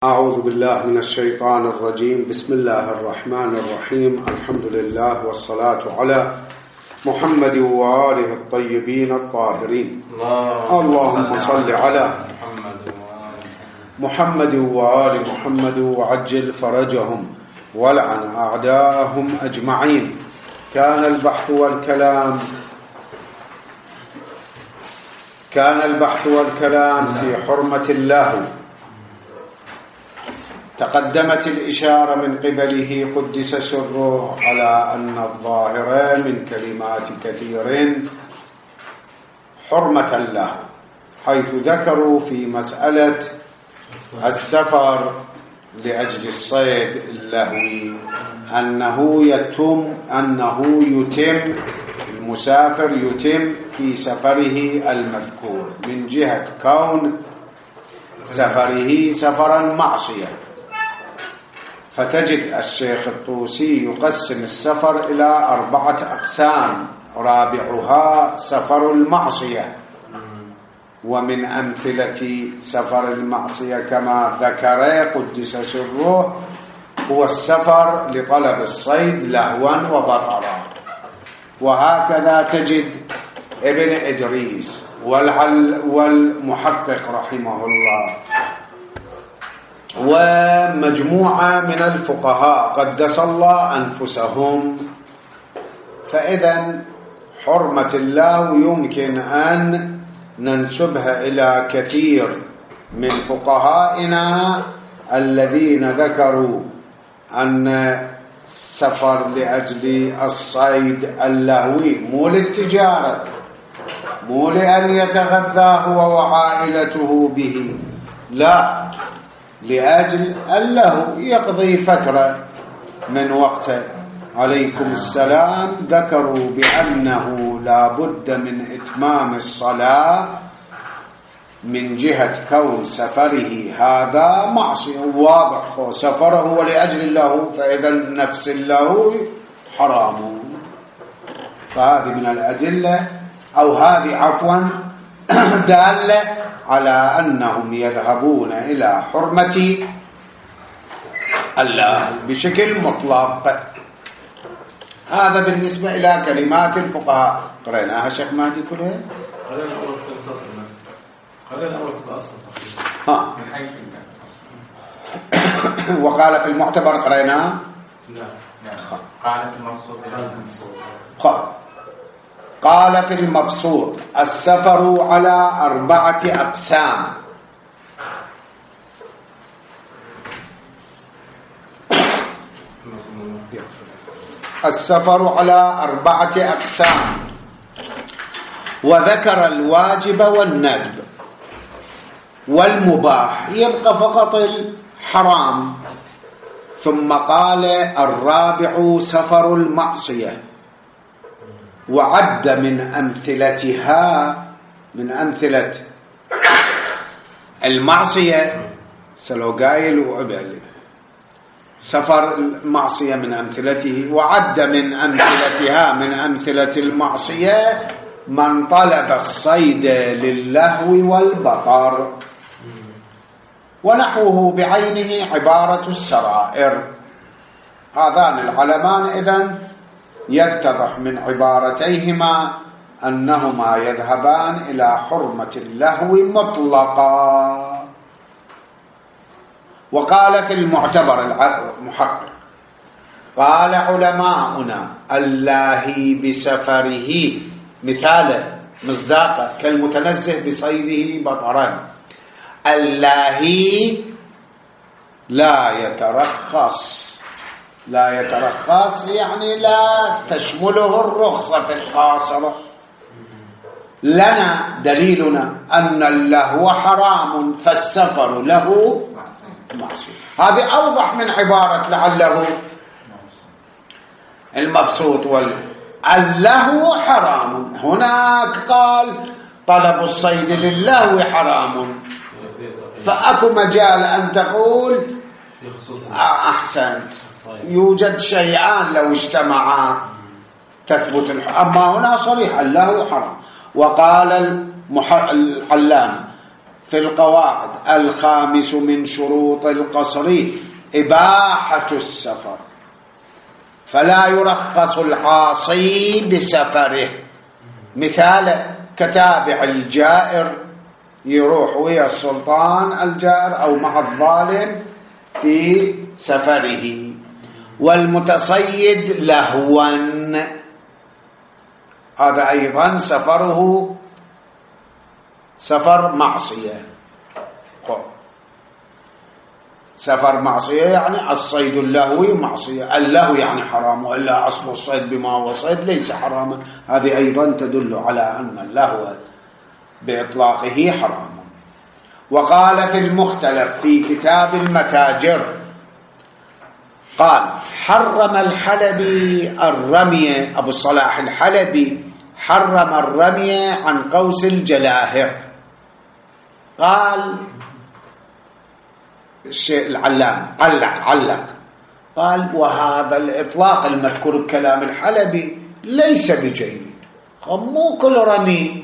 أعوذ بالله من الشيطان الرجيم. بسم الله الرحمن الرحيم. الحمد لله والصلاة على محمد وآله الطيبين الطاهرين. اللهم صل على محمد وآل محمد وعجل فرجهم ولعن أعداءهم أجمعين. كان البحث والكلام في حرمة الله. تقدمت الإشارة من قبله قدس سره على أن الظاهر من كلمات كثير حرمة الله، حيث ذكروا في مسألة السفر لأجل الصيد اللهوي أنه يتم المسافر يتم في سفره المذكور من جهة كون سفره سفرا معصية. فتجد الشيخ الطوسي يقسم السفر إلى 4 أقسام، رابعها سفر المعصية. ومن أمثلة سفر المعصية كما ذكر قدس سره هو السفر لطلب الصيد لهوا وبطرا. وهكذا تجد ابن إدريس والمحقق رحمه الله ومجموعة من الفقهاء قدس الله أنفسهم. فإذا حرمة الله يمكن أن ننسبها إلى كثير من فقهائنا الذين ذكروا أن سفر لأجل الصيد اللهوي مو للتجارة، مو لأن يتغذى هو وعائلته به، لا، لأجل اللهو يقضي فترة من وقته. عليكم السلام. ذكروا بأنه لا بد من إتمام الصلاة من جهة كون سفره هذا معصية واضح، سفره ولأجل اللهو، فإذا نفس اللهو حرام. فهذه من الأدلة، أو هذه عفوا دالة على أنهم يذهبون إلى حرمة الله بشكل مطلق. هذا بالنسبة إلى كلمات الفقهاء. قرأناها شيخ مهدي كلها؟ وقال في المعتبر قرأناها؟ لا. قال في المبسوط قال في المبسوط السفر على 4 أقسام. السفر على 4 أقسام، وذكر الواجب والندب والمباح، يبقى فقط الحرام. ثم قال الرابع سفر المعصية، وعد من أمثلتها، من أمثلة المعصية سلوغايل وعبالي، سفر المعصية من أمثلته، وعد من أمثلتها من أمثلة المعصية من طلب الصيد للهو والبطر، ونحوه بعينه عبارة السرائر. هذان العلمان إذن يتضح من عبارتيهما أنهما يذهبان إلى حرمة اللهو مطلقا. وقال في المعتبر المحقق قال علماؤنا اللاهي بسفره مثالا مصداقا كالمتنزه بصيده بطرا. اللاهي لا يترخص يعني لا تشمله الرخصة في القاصرة. لنا دليلنا أن اللهو حرام فالسفر له معصية. هذه أوضح من عبارة لعله المبسوط اللهو حرام. هناك قال طلب الصيد للهو حرام، فأكو مجال أن تقول أحسنت، يوجد شيئان لو اجتمعا تثبت أما هنا صريح اللهو حرام. وقال العلامة في القواعد: الخامس من شروط القصر إباحة السفر، فلا يرخص العاصي بسفره. مثال: كتابع الجائر يروح ويا السلطان الجائر أو مع الظالم في سفره. والمتصيد لهوا، هذا أيضا سفره سفر معصية. سفر معصية يعني الصيد اللهوي معصية، اللهو يعني حرام، وإلا أصل الصيد بما هو صيد ليس حراما. هذه أيضا تدل على أن اللهو بإطلاقه حرام. وقال في المختلف في كتاب المتاجر، قال: حرم الحلبي الرمي، أبو الصلاح الحلبي حرم الرمي عن قوس الجلاهق. قال الشيء العلامة علق قال: وهذا الإطلاق المذكور بكلام الحلبي ليس بجيد، مو كل رمي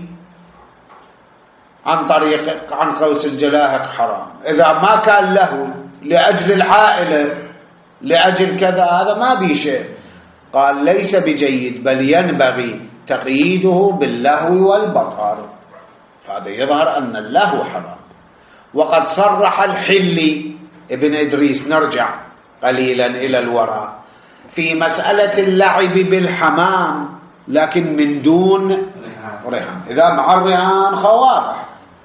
عن قوس الجلاهق حرام. إذا ما كان له لأجل العائلة لأجل كذا هذا ما بي شيء. قال: ليس بجيد، بل ينبغي تقييده باللهو والبطر. فهذا يظهر أن اللهو حرام. وقد صرح الحلي ابن إدريس، نرجع قليلا إلى الوراء، في مسألة اللعب بالحمام لكن من دون رهان. إذا مع الرهان خواضح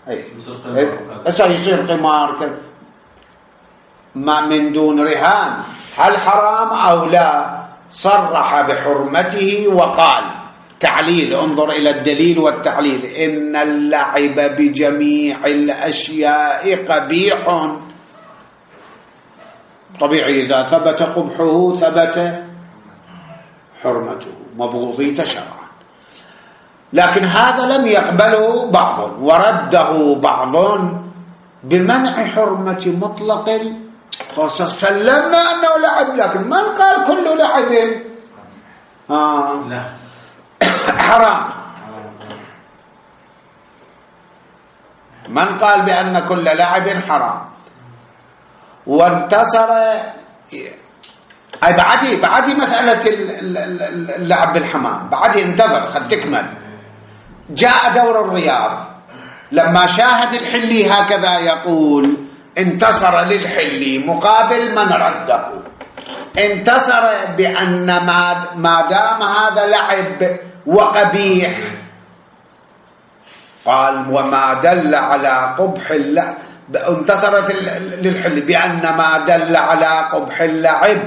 يصير قمار كذا، ما من دون رهان هل حرام أو لا؟ صرح بحرمته وقال: تعليل، انظر إلى الدليل والتعليل: إن اللعب بجميع الأشياء قبيح. طبيعي إذا ثبت قبحه ثبت حرمته، مبغوضية شرعا. لكن هذا لم يقبله بعض، ورده بعض بمنع حرمة مطلق خاصة. سلمنا أنه لعب، لكن من قال كل لعب حرام؟ من قال بأن كل لعب حرام؟ وانتصر. أي بعدي مسألة اللعب بالحمام، بعدي انتظر خد تكمل. جاء دور الرياض لما شاهد الحلي هكذا يقول: انتصر للحلي مقابل من رده. انتصر بأن ما دام هذا لعب وقبيح، قال: وما دل على قبح اللعب. انتصر للحلي بأن ما دل على قبح اللعب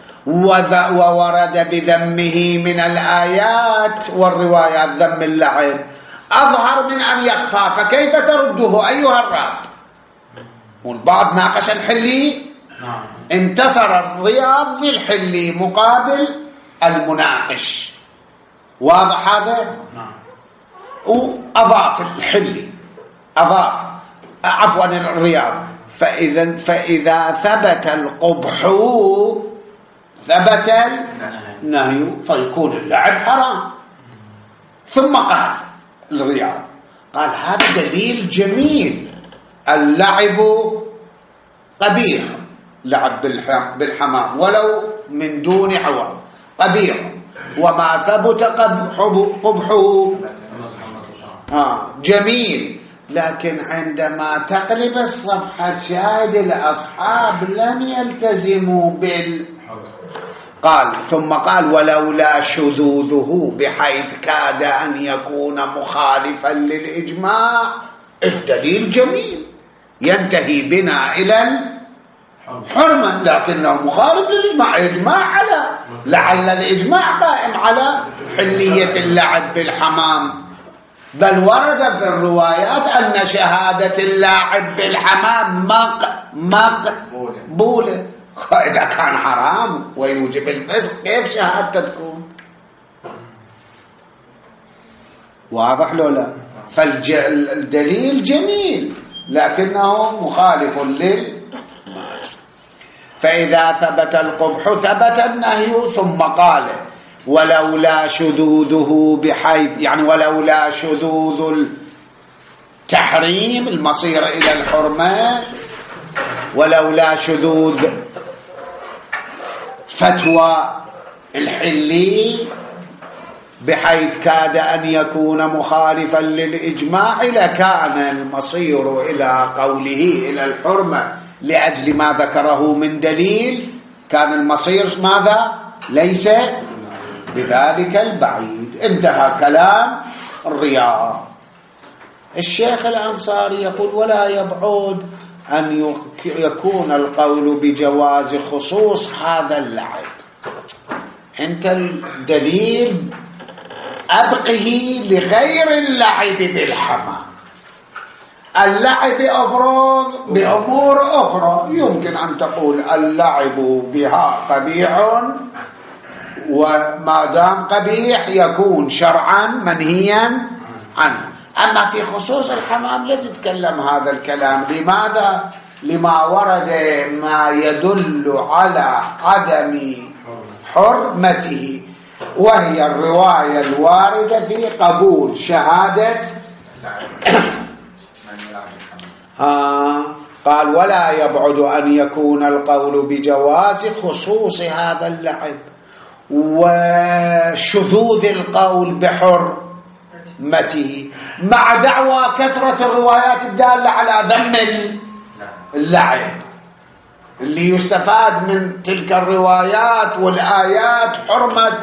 وورد بذمه من الآيات والروايات ذم اللعب أظهر من أن يخفى، فكيف ترده أيها الراد؟ والبعض ناقش الحلي، انتصر الرياض للحلي مقابل المناقش، واضح هذا؟ وأضاف الحلي، أضاف عفوا الرياض. فإذا ثبت القبح ثبت النهي، فيكون اللعب حرام. ثم قال الرياض، قال: هذا دليل جميل، اللعب قبيح، لعب بالحمام ولو من دون عوض قبيح، وما ثبت قبحه جميل. لكن عندما تقلب الصفحة شاهد الأصحاب لم يلتزموا قال: ثم قال: ولولا شذوذه بحيث كاد أن يكون مخالفا للإجماع. الدليل جميل ينتهي بنا إلى الحرمة، لكنه مخالف للإجماع. إجماع على لعل الإجماع قائم على حلية اللعب بالحمام، بل ورد في الروايات أن شهادة اللاعب بالحمام مقبولة. إذا كان حرام ويوجب الفسق كيف شهادته تكون؟ واضح لو لا؟ فالدليل جميل لكنه مخالف فإذا ثبت القبح ثبت النهي. ثم قال: ولولا شذوذه بحيث، يعني ولولا شذوذ تحريم المصير إلى الحرمة، ولولا شذوذ فتوى الحلي بحيث كاد أن يكون مخالفا للإجماع لكان المصير إلى قوله إلى الحرمة لأجل ما ذكره من دليل، كان المصير ماذا؟ ليس بذلك البعيد. انتهى كلام الرياض. الشيخ الأنصاري يقول ولا يبعد أن يكون القول بجواز خصوص هذا اللعب. انت الدليل أبقه لغير اللعب بالحمام. اللعب أفرض بأمور أخرى، يمكن أن تقول اللعب بها قبيح، وما دام قبيح يكون شرعا منهيا عنه. أما في خصوص الحمام لا تتكلم هذا الكلام. لماذا؟ لما ورد ما يدل على عدم حرمته، وهي الرواية الواردة في قبول شهادة قال ولا يبعد أن يكون القول بجواز خصوص هذا اللعب وشذوذ القول بحرمته، مع دعوى كثرة الروايات الدالة على ذم اللعب اللي يستفاد من تلك الروايات والآيات حرمة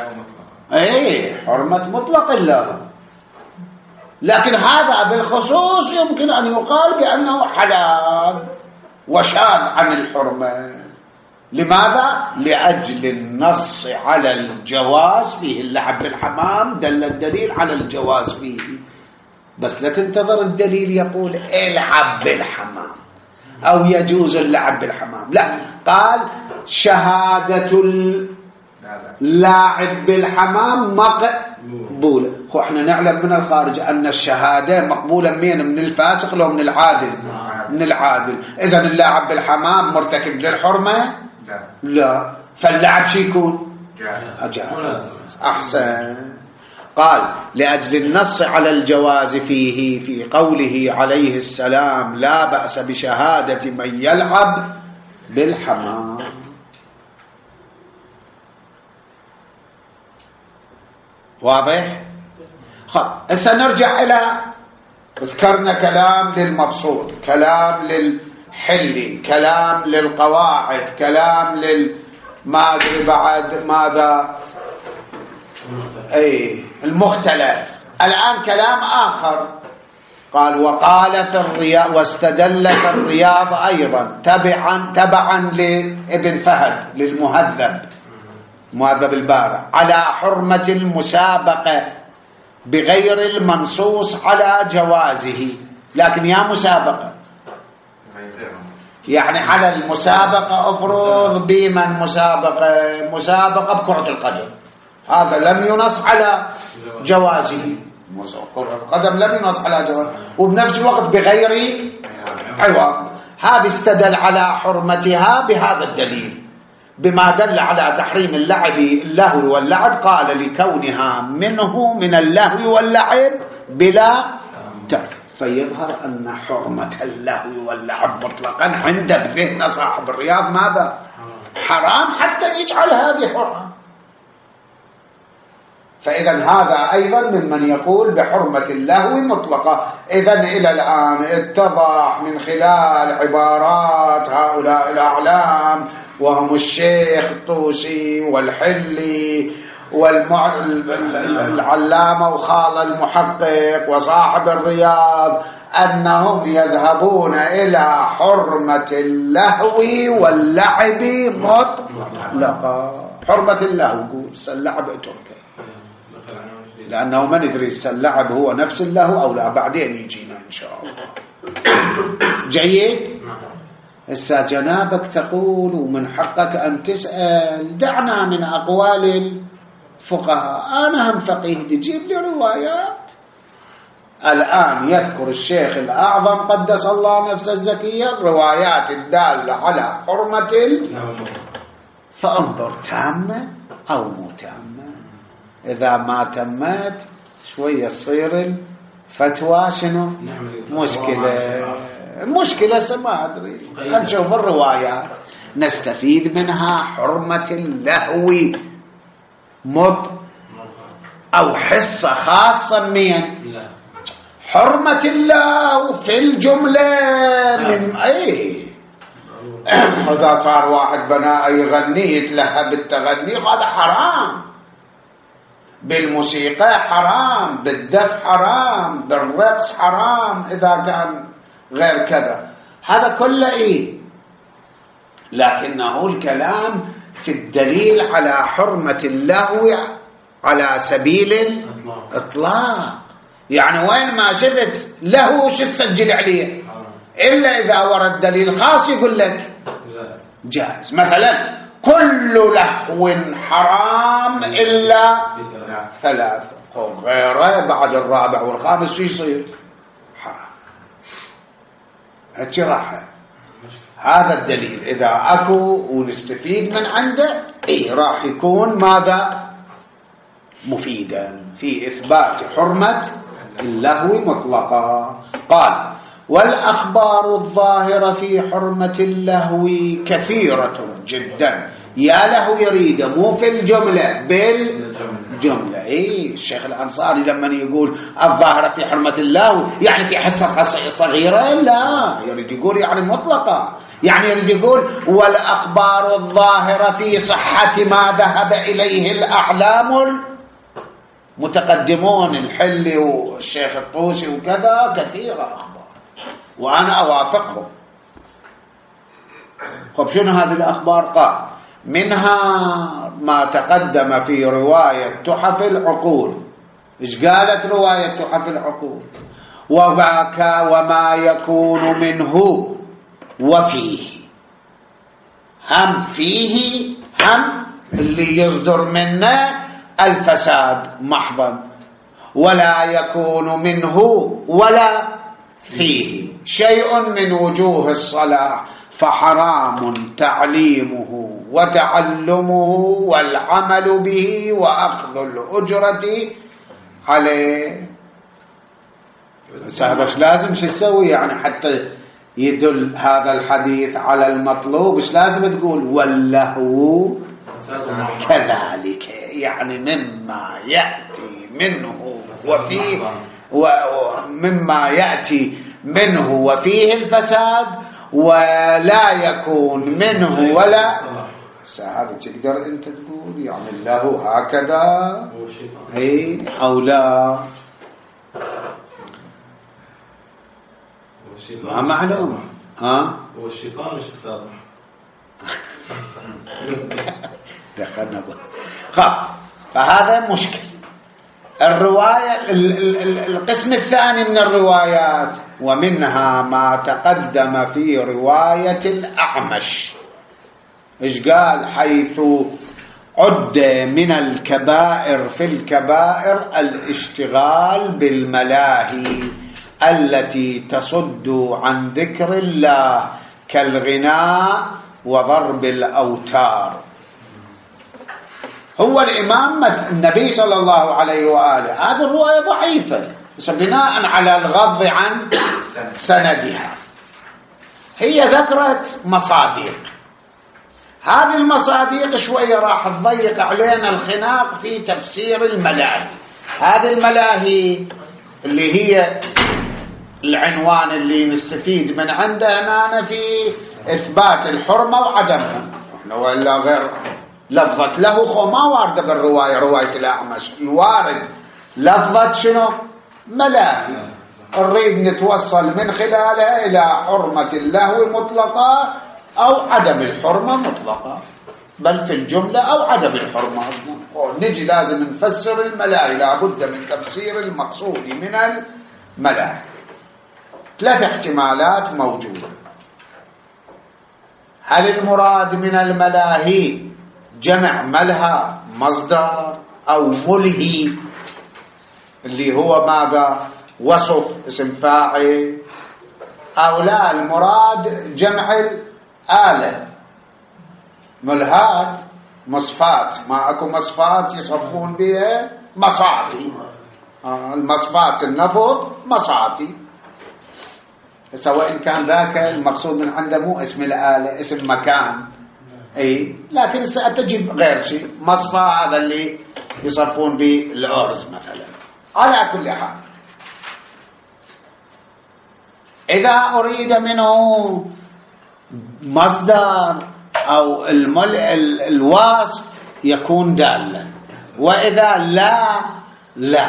حرمة مطلق الله. لكن هذا بالخصوص يمكن أن يقال بأنه حلال وشان عن الحرمة. لماذا؟ لأجل النص على الجواز فيه. اللعب بالحمام دل الدليل على الجواز فيه، بس لا تنتظر الدليل يقول العب بالحمام أو يجوز اللعب بالحمام، لا، قال شهادة اللاعب بالحمام مقبولة. احنا نعلم من الخارج أن الشهادة مقبولة من الفاسق لو من العادل؟ من العادل. إذن اللاعب بالحمام مرتكب للحرمة؟ لا. فاللعب شي يكون جائز. أحسن. قال لأجل النص على الجواز فيه في قوله عليه السلام لا بأس بشهادة من يلعب بالحمام. واضح؟ سنرجع إلى ذكرنا كلام للمبسوط، كلام للحلي، كلام للقواعد، كلام ما أدري بعد ماذا المختلف. الآن كلام آخر. قال وقال في الرياض واستدل في الرياض أيضا تبعا لابن فهد للمهذب مهذب البارع على حرمة المسابقة بغير المنصوص على جوازه. لكن يا مسابقة يعني على المسابقة أفرض بمن مسابقة بكرة القدم، هذا لم ينص على جوازه. كرة القدم لم ينص على جوازه، وبنفس الوقت بغير عوض. هذا استدل على حرمتها بهذا الدليل بما دل على تحريم اللهو واللعب. قال لكونها منه من اللهو واللعب بلا فيظهر أن حرمة اللهو واللعب مطلقا عند بذهن صاحب الرياض ماذا؟ حرام، حتى يجعل هذه حرام. فإذا هذا أيضا ممن يقول بحرمة اللهو مطلقة. إذن إلى الآن اتضح من خلال عبارات هؤلاء الأعلام وهم الشيخ الطوسي والحلي والعلامة وخال المحقق وصاحب الرياض أنهم يذهبون إلى حرمة اللهو واللعب مطلقا. حرمة اللهو قول اللعب اتركه، لأنه ما ندري اللعب هو نفس اللهو أو لا، بعدين يجينا إن شاء الله. جيد. هسه جنابك تقول ومن حقك أن تسأل، دعنا من أقوال الفقهاء. أنا هم فقيه تجيب لي روايات. الآن يذكر الشيخ الأعظم قدس الله نفسه الزكية الروايات الدالة على حرمة فانظر تامة أو مو تامة. إذا ما تمت شوية تصير فتوى شنو مشكلة ما أدري. خلينا نشوف الروايات نستفيد منها حرمة اللهو أو حصة خاصة من حرمة الله في الجملة من إذا صار واحد بناء يغني يتلهى بالتغني هذا حرام، بالموسيقى حرام، بالدف حرام، بالرقص حرام إذا كان غير كذا، هذا كله لكنه الكلام في الدليل على حرمة اللهو على سبيل الإطلاق. يعني وين ما شفت لهو شو تسجل عليه إلا إذا ورد دليل خاص يقول لك جائز. مثلا كل لهو حرام إلا 3 غيره بعد الرابع والخامس شو يصير حرام. هالشراحة هذا الدليل إذا أكو ونستفيد من عنده راح يكون ماذا مفيدا في إثبات حرمة اللهو مطلقا. قال والأخبار الظاهرة في حرمة اللهو كثيرة جدا. يا لهو يريد مو في الجملة بالجملة. الشيخ الأنصاري لما يقول الظاهرة في حرمة اللهو يعني في حصة صغيرة، لا، يريد يقول يعني مطلقة، يعني يريد يقول والأخبار الظاهرة في صحة ما ذهب إليه الأعلام متقدمون الحلي والشيخ الطوسي وكذا كثيرة أخبار وأنا أوافقهم. خب شنو هذه الأخبار؟ قال منها ما تقدم في رواية تحف العقول. إيش قالت رواية تحف العقول؟ وما يكون منه وفيه، هم فيه هم اللي يصدر منه الفساد محضا، ولا يكون منه ولا فيه شيء من وجوه الصلاح، فحرام تعليمه وتعلمه والعمل به وأخذ الأجرة عليه. بس هذا ايش لازم شو تسوي يعني حتى يدل هذا الحديث على المطلوب؟ ايش لازم تقول؟ واللهو كذلك، يعني مما يأتي منه وفيه ومما يأتي منه وفيه الفساد ولا يكون منه ولا هذا تقدر انت تقول يعني الله هكذا او لا؟ ما معلوم. هو الشيطان مش فساد. فهذا مشكل. الرواية القسم الثاني من الروايات ومنها ما تقدم في رواية الأعمش. إيش قال؟ حيث عد من الكبائر في الكبائر الاشتغال بالملاهي التي تصد عن ذكر الله كالغناء وضرب الأوتار. هو الإمام النبي صلى الله عليه وآله، هذه الرواية ضعيفة بس بناء على الغض عن سندها هي ذكرت مصادق. هذه المصادق شوية راح تضيق علينا الخناق في تفسير الملاهي. هذه الملاهي اللي هي العنوان اللي نستفيد من عنده هنا في إثبات الحرمة وعدمها، وإلا غير لفظة له ما واردة بالرواية. رواية الأعمش الوارد لفظة شنو؟ ملاهي. نريد نتوصل من خلالها إلى حرمة اللهو مطلقة أو عدم الحرمة مطلقة، بل في الجملة أو عدم الحرمة. نجي لازم نفسر الملاهي، لابد من تفسير المقصود من الملاهي. 3 احتمالات موجودة. هل المراد من الملاهي جمع ملهى مصدر أو ملهي اللي هو ماذا؟ وصف اسم فاعل، أو لا المراد جمع الآلة ملهات مصفات، ما أكو مصفات يصفون بها مصافي، المصفات النفط مصافي، سواء كان ذاك المقصود من عنده مو اسم الآلة، اسم مكان، لكن ستجيب غير شيء، مصفى هذا اللي يصفون به الأرز مثلا. على كل حال إذا أريد منه مصدر أو الوصف يكون دالا، وإذا لا.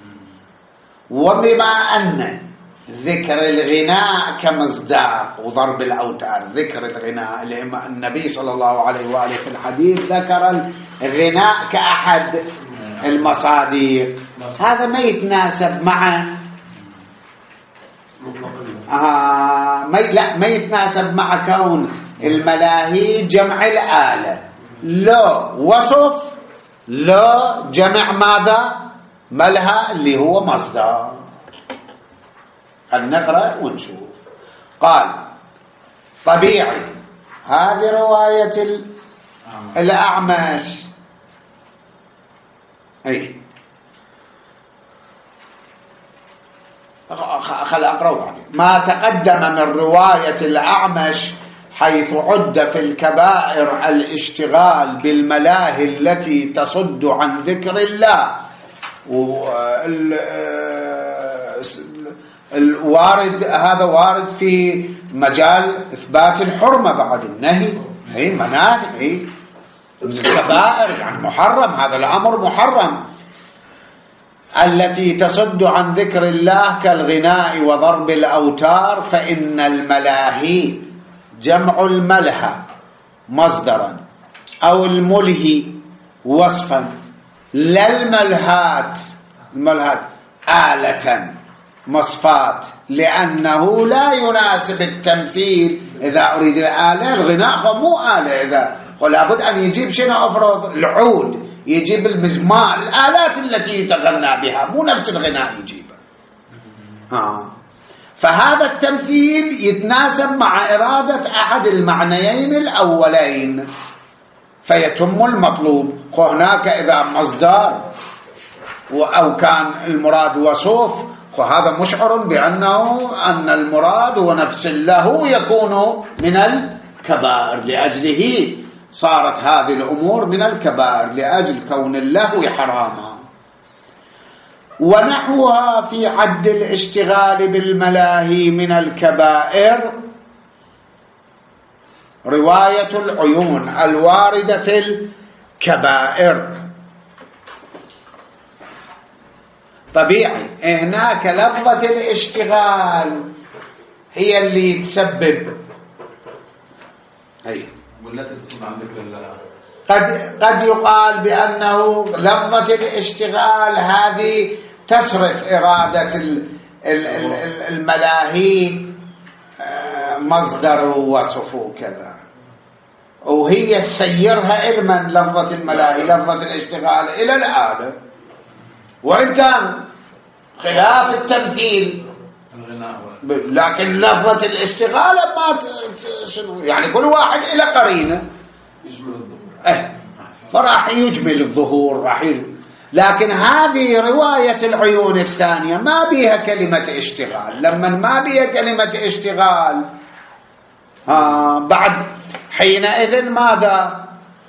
وبما أن ذكر الغناء كمصداق وضرب الأوتار، ذكر الغناء، النبي صلى الله عليه وآله في الحديث ذكر الغناء كأحد المصادر، هذا ما يتناسب مع ما يتناسب مع كون الملاهي جمع الآلة، لا وصف لا جمع ماذا؟ ملهى اللي هو مصدر. نقرأ ونشوف. قال طبيعي، هذه رواية الأعمش. خل أقرأ بعدين. ما تقدم من رواية الأعمش حيث عد في الكبائر الاشتغال بالملاهي التي تصد عن ذكر الله، الوارد هذا وارد في مجال إثبات الحرمة بعد النهي، مناهي الكبائر يعني محرم، هذا الأمر محرم، التي تصد عن ذكر الله كالغناء وضرب الأوتار، فإن الملاهي جمع الملهى مصدرا أو الملهي وصفا، لا الملهات آلة مصفات، لأنه لا يناسب التمثيل. إذا أريد الآلة الغناء مو آلة، إذا ولا بد أن يجيب شنو أفرض العود، يجيب المزمار، الآلات التي يتغنى بها، مو نفس الغناء يجيبها. فهذا التمثيل يتناسب مع إرادة أحد المعنيين الأولين فيتم المطلوب. هناك إذا مصدر أو كان المراد وصف، وهذا مشعر بأنه أن المراد هو نفس له يكون من الكبائر، لأجله صارت هذه الأمور من الكبائر لأجل كون اللهو حراما. ونحوها في عد الاشتغال بالملاهي من الكبائر رواية العيون الواردة في الكبائر. طبيعي هناك لفظة الاشتغال هي اللي تسبب والتي تصد عن ذكر الله. قد يقال بأنه لفظة الاشتغال هذه تصرف إرادة الملاهي مصدر وصف كذا، وهي تسيرها علما لفظة الملاهي لفظة الاشتغال إلى الآلة، وإن كان خلاف التمثيل لكن لفظة الاشتغال ما يعني كل واحد إلى قرينه فراح يجمل الظهور راح لكن هذه رواية العيون الثانية ما بيها كلمة اشتغال. لما ما بيها كلمة اشتغال بعد حينئذ ماذا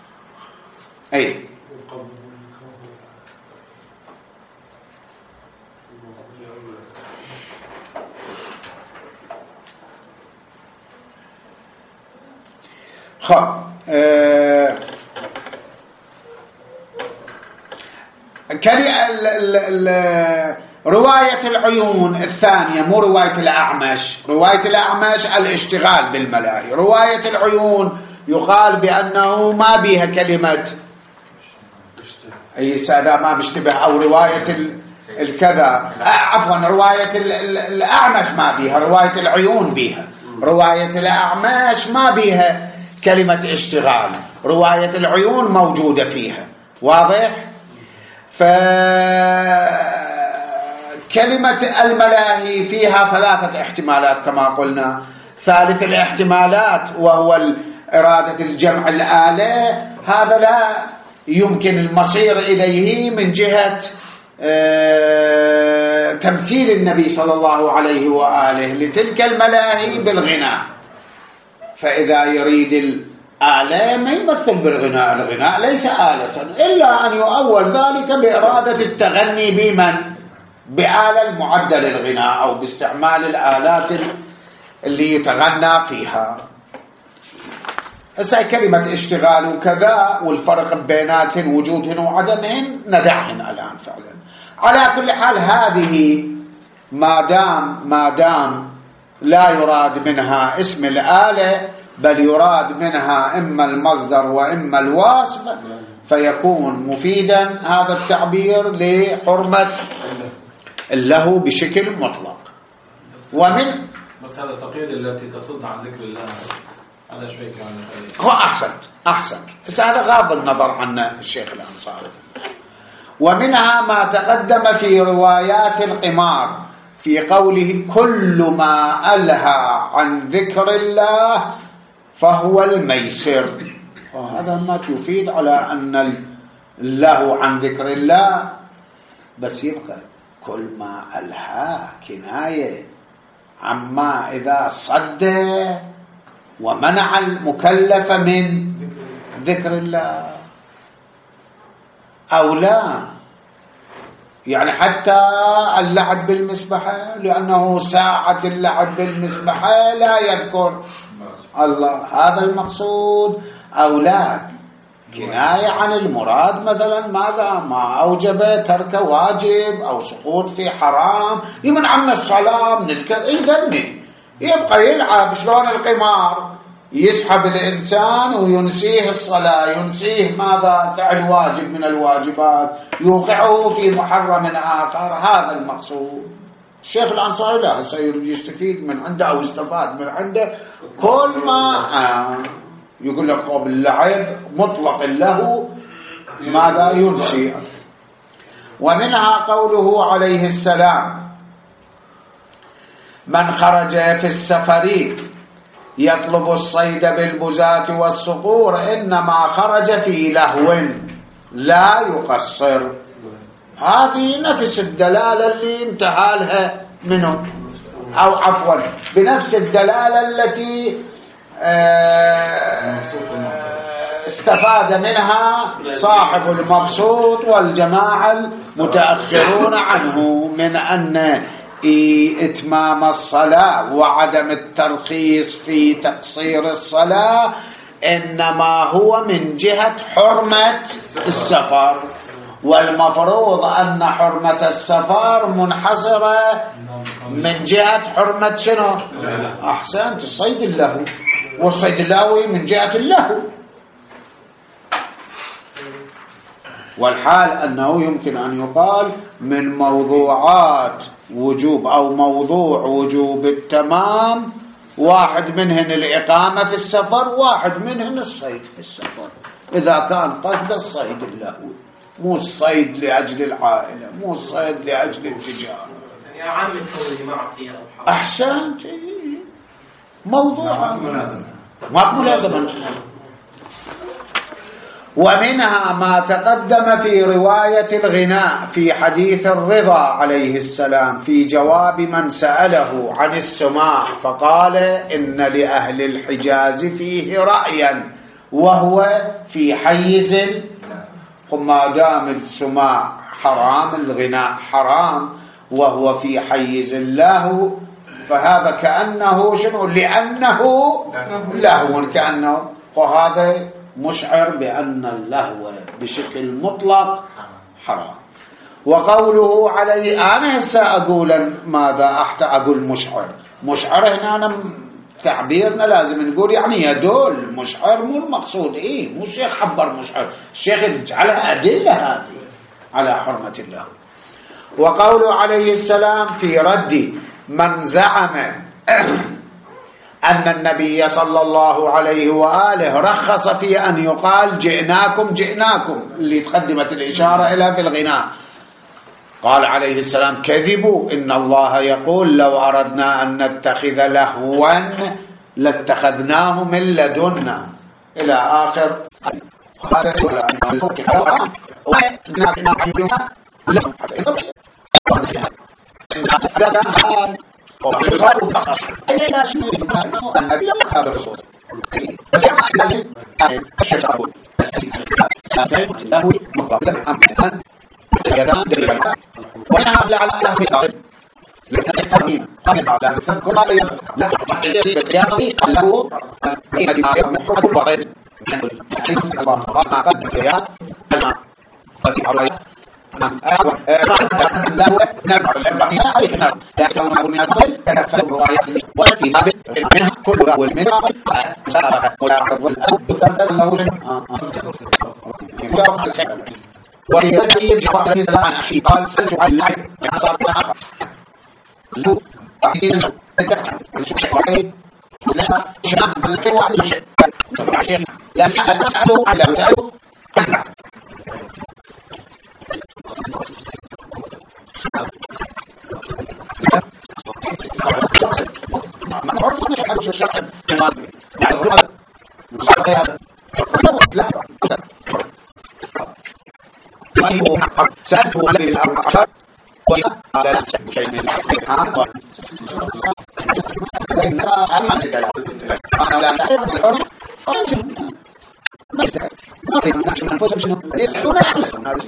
رواية العيون الثانية مو رواية الأعمش. رواية الأعمش الاشتغال بالملاهي، رواية العيون يقال بأنه ما بيها كلمة أي سادة ما مشتبه، أو رواية الكذا عفوا رواية الأعمش ما بيها، رواية العيون بيها. رواية الأعمش ما بيها كلمة اشتغال، رواية العيون موجودة فيها. واضح؟ فكلمة الملاهي فيها ثلاثة احتمالات كما قلنا. ثالث الاحتمالات وهو إرادة الجمع الآلة، هذا لا يمكن المصير إليه من جهة تمثيل النبي صلى الله عليه وآله لتلك الملاهي بالغناء. فإذا يريد الآلة ما يمثل بالغناء، الغناء ليس آلة، إلا أن يؤول ذلك بإرادة التغني بمن؟ بآلة المعدة للغناء أو باستعمال الآلات اللي يتغنى فيها. هسه كلمة اشتغال وكذا والفرق بيناتهن وجودهن وعدمهن ندعهن الآن فعلا. على كل حال هذه ما دام لا يراد منها اسم الآلة بل يراد منها إما المصدر وإما الوصف، فيكون مفيدا هذا التعبير لحرمة اللهو بشكل مطلق. ومن بس هذا التقييد التي تصد عن ذكر الله هذا شوي كمان هو أحسنت بس هذا غاض النظر عنه الشيخ الأنصاري. ومنها ما تقدم في روايات القمار في قوله كل ما ألهى عن ذكر الله فهو الميسر، وهذا ما يفيد على أن اللهو عن ذكر الله، بس يبقى كل ما ألهى كناية عما إذا صد ومنع المكلف من ذكر الله أو لا. يعني حتى اللعب بالمسبحة، لأنه ساعة اللعب بالمسبحة لا يذكر الله، هذا المقصود، أو لا كناية عن المراد مثلا ماذا ما أوجب ترك واجب أو سقوط في حرام، يمنع من الصلاة من الكذب، يبقى يلعب شلون القمار، يسحب الإنسان وينسيه الصلاة، ينسيه ماذا فعل واجب من الواجبات، يوقعه في محرم آخر، هذا المقصود. الشيخ الأنصاري لا يستفيد من عنده أو استفاد من عنده كل ما يقول لك باللعب مطلق له ماذا ينسي. ومنها قوله عليه السلام من خرج في السفر يطلب الصيد بالبزاة والصقور إنما خرج في لهو لا يقصر. هذه نفس الدلالة اللي انتهى لها منه، أو عفوا بنفس الدلالة التي استفاد منها صاحب المبسوط والجماعة المتأخرون عنه من أن إتمام الصلاة وعدم الترخيص في تقصير الصلاة إنما هو من جهة حرمة السفر، والمفروض أن حرمة السفر منحصرة من جهة حرمة شنو؟ أحسنت، الصيد اللهو، والصيد اللهوي من جهة اللهو. والحال أنه يمكن أن يقال من موضوعات وجوب أو موضوع وجوب التمام واحد منهن الإقامة في السفر، واحد منهن الصيد في السفر، إذا كان قصد الصيد اللهوي، مو الصيد لأجل العائلة، مو الصيد لأجل التجارة. يعني عام الكون معصية أو حرام. أحسنت، موضوع ماكو لازمة. ومنها ما تقدم في رواية الغناء في حديث الرضا عليه السلام في جواب من سأله عن السماع فقال إن لأهل الحجاز فيه رأيا وهو في حيز، ما دام السماع حرام الغناء حرام وهو في حيز الله، فهذا كأنه شنو؟ لأنه لهو، كأنه، وهذا مشعر بأن اللهو بشكل مطلق حرام. وقوله عليه، أنا هسه أقول ماذا أقول مشعر هنا أنا تعبيرنا لازم نقول يعني يدل مشعر، مو المقصود مو الشيخ عبر مشعر، الشيخ يجعلها أدلة هذه على حرمة الله. وقوله عليه السلام في رد من زعم أن النبي صلى الله عليه وآله رخص في أن يقال جئناكم اللي تقدمت الإشارة إلى في الغناء، قال عليه السلام كذبوا، إن الله يقول لو أردنا أن نتخذ لهوا لاتخذناه من لدنا إلى آخر. لهم هذا كان حال وشغال فقط لا شيء النبي لا خاب الرسول بس الشيخ أقول له مقابل أمثال يدان دريبا وأنا لا على الله في الأرض لكن الترميم قبل بعد ذلك كل ما لا يقضي له إلى دماغ محرك البغير الله قد الخيار أنا وفي عرض نعم نبع العلمية علينا لكن من القل تكفل الروايات وفي باب منها كل رأول منها مسابقة ملاحظة والأب ثبت له مسابقة الحكم وهي تقييم جواب عليه السلام عن أخي قال سألت عن اللعب يعني صار معها له تقييم له تدفع شيء واحد لا شمام في واحد شيء لا سأله على سأله ما عرف أنا شحال شو شحال يعني هذا مصدق هذا لا سألته عليه الأمر عشر وقال لا تسأل شيء من الحقيقة أنا لا أعرف ما يستحق ما في نفس الأنفس شنو يسحبون أحسن هذا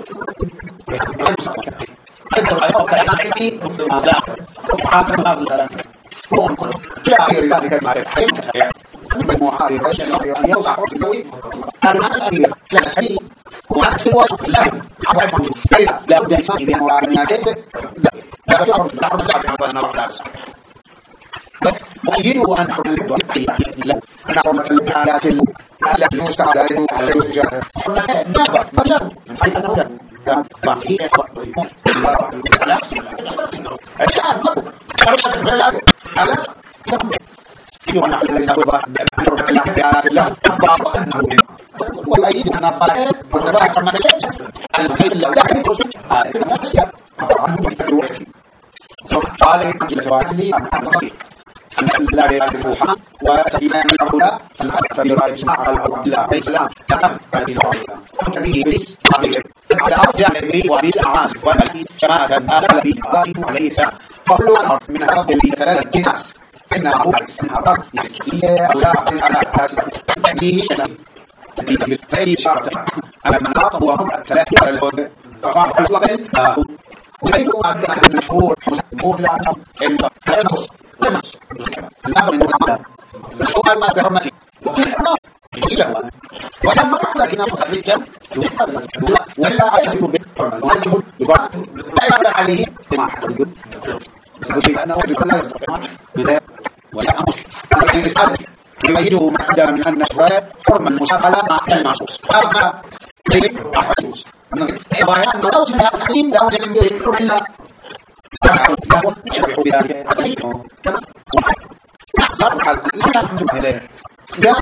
أقدر أقول يعني هذا حاكم هذا الكلام لا غير ذلك ما يحيي المحارب عشان يوسع قوي هذا الشيء لا سيء وعكس الواجب لا لا بد يسمع إذا هو عامل نادي لا يعرف ويجب أن نحن له أن حرمة الحالات على المستعدين على الوجه حرمة النظر مبلغ من حيث أنه باقي يجب أن نحن حرمة الحالات له أفضل أنه ويجب أن نفعل حرمة الحالات على حيث لو لا يفرس هذا ما يشير عنه في الوقت قال أنجل فواتلي أن لا يعرفها وسبيلا من العقلاء فالعرف برأي سماع الله عليه السلام تمام هذه العقلاء كنت به إبليس على أرجع به وبالأعاصف والتي شماتا آل به إبراهيم عليه السلام فكل أمر من الأرض اللي ثلاثة جناس إنها أول سنها أرض يكفيه أولا على فيه شلم فأي شرط على المناطق وهم الثلاثة على الوزن فقام الأطلق ويجب أن يكون المشهور مشهور لعنه لمس الأمر من العمل السؤال ما بحرمته ولما لكن أخذ في الجنب ولا يصف بالحرمة وأنه لا يفعل عليه بما حدد يقول أنه لا يصف بذلك ولا أمر الإسلام يميزه ما قدم من أن الشهرة حرمة المشاغلة مع المعصوص هذا من العبارات ما توصل لها الحكيم لا وجد من ذلك إلا له يحب بذلك صار الحال لا تنتبه إليه قال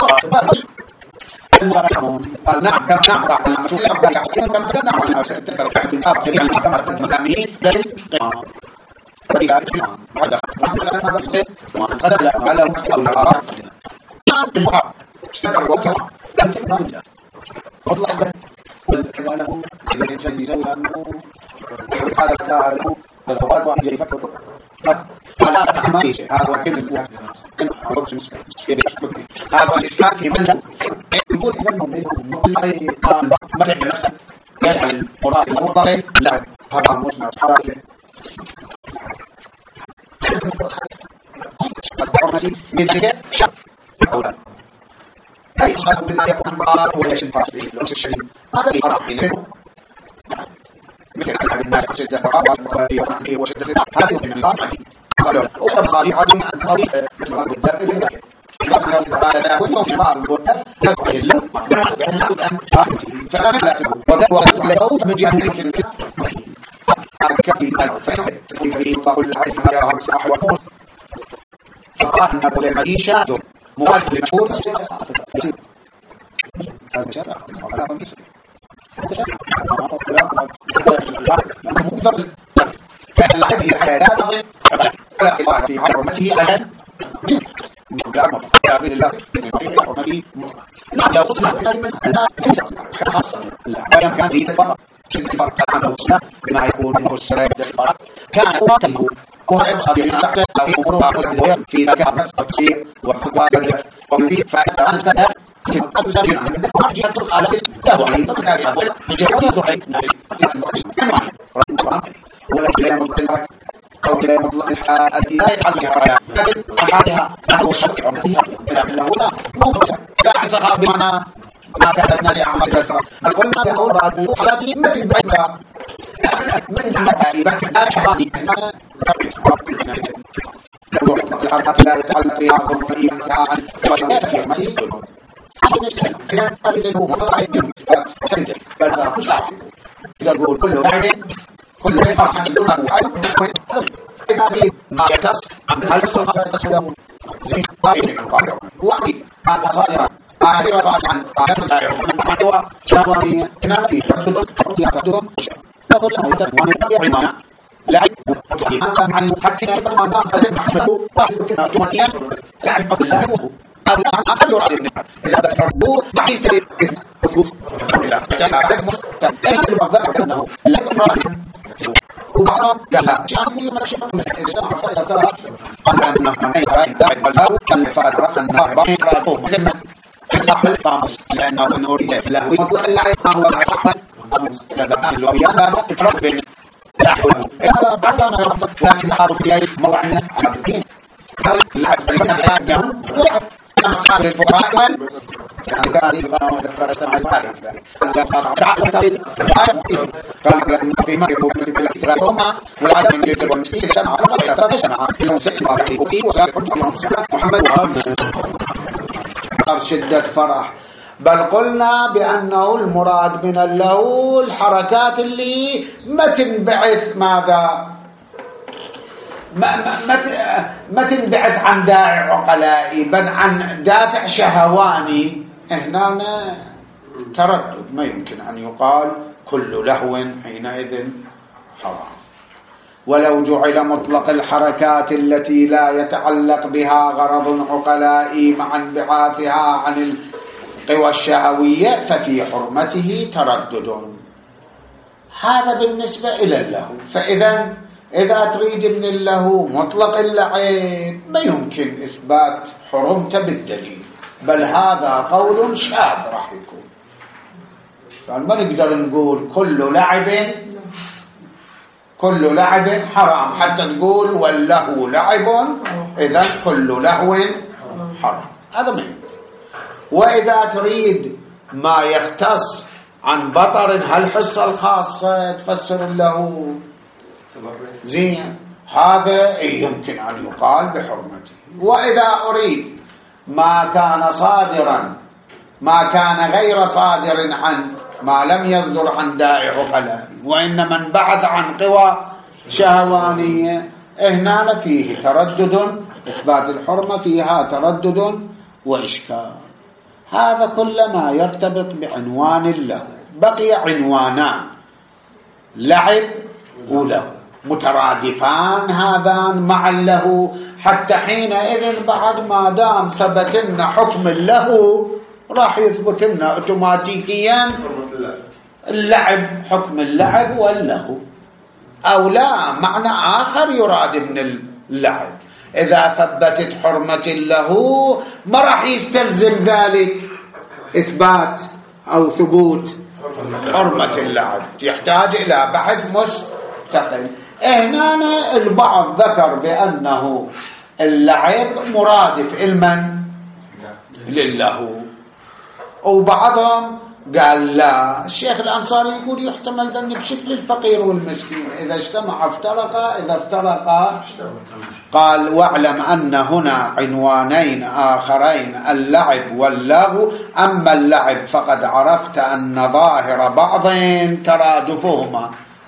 قال نعم كم نعم راح لما شو لا بقى كم نعم على تذكر في الكتاب جميع الكلمات المدامه للقيام هذا هذا بس ما قدر على مستوى العرب استمر وقت لم تكن اطلع به وله اذا الانسان يسوي انه هذا له الغواب واحد يفكر ولا ما يجي هذا كلمه هذا الإسلام في ملة يقول إنه قال ما تعمل نفسك يجعل القرآن المرضى لا هذا مسمى حرائي الحرمة من ذلك شر أولا أي صار بما يكون بعض ويشن فاضي الأنس الشديد هذا الحرائي منه مثل أن الناس شدة الرابط وشدة الرابط هذه من الأرض قالوا أخرى صاري عدم أن طريق مثل أن الدفع لله فلا كل ما الغرف يدخل له فلا لا وذلك وصف له من جهة ممكن كفي فإنه وقل عليه ما يرى الصح والفوز فقال أن أقول المعيشة مخالف للمشهور هذا شرع فالعب هي الحياة على إطاعة في حرمته أجل من الله حرمته لو قصنا لا خاصة لا كان فيه بما يكون مفسر الفرق كان واقعه وهو صديق في ذاك التصديق وفتوى وفي فائدة أبزر عن مرجع على له عليه فكذا الجهاد يزرع ولا شيء مطلق أو لا مطلق الحياة لا يتعلق حياتها هو الشرع له لا موضوع لا حسها بمعنى ما كانت الناس يعمل كثرة الكل ما يقول رأي حياتي ما في بعدها من المتاعي بكذا شهادي الحركات لا يتعلق بها قرآن فعلا وشهادة في مسيح يقول كل واحد كل واحد ما يكس هل الصلاة زين واحد ما صار آخر صار عن هو شواني كنا في تقول له وانا لا عن حتى ما دام محمد لا الله أفضل على النبي إذا تحبوا ما يستوي لا تعرف مستقبل بالضبط أنه لا يمكن وبعض لا شامي ما شاء الله ترى أنه من يدعي بالله فأدرك أنه باطل مثل صح القاموس لأنه نريد في له يقول الله ما هو صح إذا كان الويان لا تترك بين لا حول هذا بعضنا لكن حاطط في موعدنا على الدين هل لا يفهم صار الفقهاء كان يقام السماء قال في ما يقول الاستغراق والعدم من يجب المسكين سمع سمع محمد شدة فرح بل قلنا بأنه المراد من اللهو الحركات اللي ما تنبعث ماذا ما تنبعث عن داعي عقلائي بل عن دافع شهواني. هنا تردد ما يمكن أن يقال كل لهو حينئذ حرام. ولو جعل مطلق الحركات التي لا يتعلق بها غرض عقلائي مع انبعاثها عن القوى الشهوية ففي حرمته تردد. هذا بالنسبة إلى اللهو. إذا تريد من اللهو مطلق اللعب ما يمكن إثبات حرمته بالدليل، بل هذا قول شاذ راح يكون. يعني ما نقدر نقول كل لعب حرام حتى نقول واللهو لعب إذا كل لهو حرام، هذا ما يمكن. وإذا تريد ما يختص عن بطر هالحصة الخاصة تفسر اللهو زين، هذا يمكن أن يقال بحرمته. وإذا أريد ما كان غير صادر عن ما لم يصدر عن داعي عقلاء وإنما انبعث عن قوى شهوانية هنا فيه تردد، إثبات الحرمة فيها تردد وإشكال. هذا كل ما يرتبط بعنوان اللهو. بقي عنوانان لعب ولهو مترادفان هذان مع اللهو، حتى حينئذ بعد ما دام ثبتنا حكم اللهو راح يثبتنا اوتوماتيكيا اللعب، حكم اللعب واللهو. او لا معنى اخر يراد من اللعب. اذا ثبتت حرمة اللهو ما راح يستلزم ذلك اثبات او ثبوت حرمة اللعب، يحتاج الى بحث مستقل. هنا البعض ذكر بأنه اللعب مرادف للهو، وبعضهم قال لا. الشيخ الأنصاري يقول يحتمل ذلك بشكل الفقير والمسكين، إذا اجتمع افترقا، إذا افترقا قال واعلم أن هنا عنوانين آخرين اللعب واللهو. أما اللعب فقد عرفت أن ظاهر بعض ترادفهما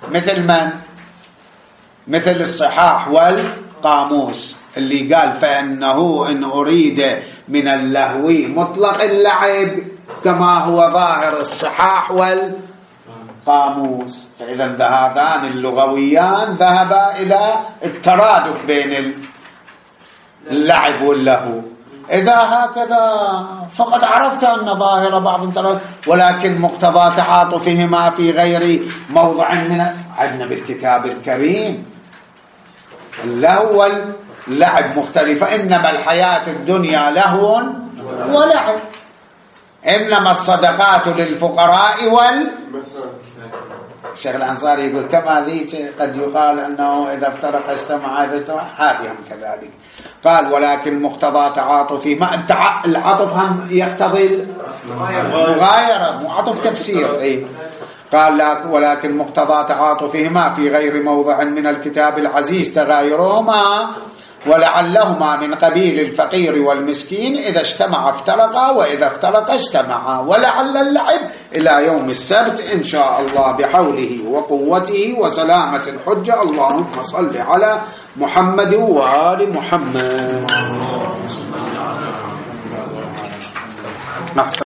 مثل الصحاح والقاموس اللي قال فإنه إن أريد من اللهو مطلق اللعب كما هو ظاهر الصحاح والقاموس. فإذا هذان اللغويان ذهبا إلى الترادف بين اللعب واللهو. إذا هكذا فقد عرفت أن ظاهر بعض ترى، ولكن مقتضى تعاطفهما في غير موضع من عندنا بالكتاب الكريم اللهو واللعب مختلفة. إنما الحياة الدنيا لهو ولعب، إنما الصدقات للفقراء الشيخ الأنصاري يقول كما ذيك قد يقال أنه إذا افترق اجتمع إذا اجتمع، هذه هم كذلك. قال ولكن مقتضى تعاطفي ما العطف هم يقتضي المغايرة، مو عطف تفسير. إيه؟ قال ولكن مقتضى تعاطفهما في غير موضع من الكتاب العزيز تغايرهما ولعلهما من قبيل الفقير والمسكين، إذا اجتمع افترقا وإذا افترقا اجتمعا، ولعل اللعب إلى يوم السبت إن شاء الله بحوله وقوته وسلامة الحجة. اللهم صل على محمد وآل محمد.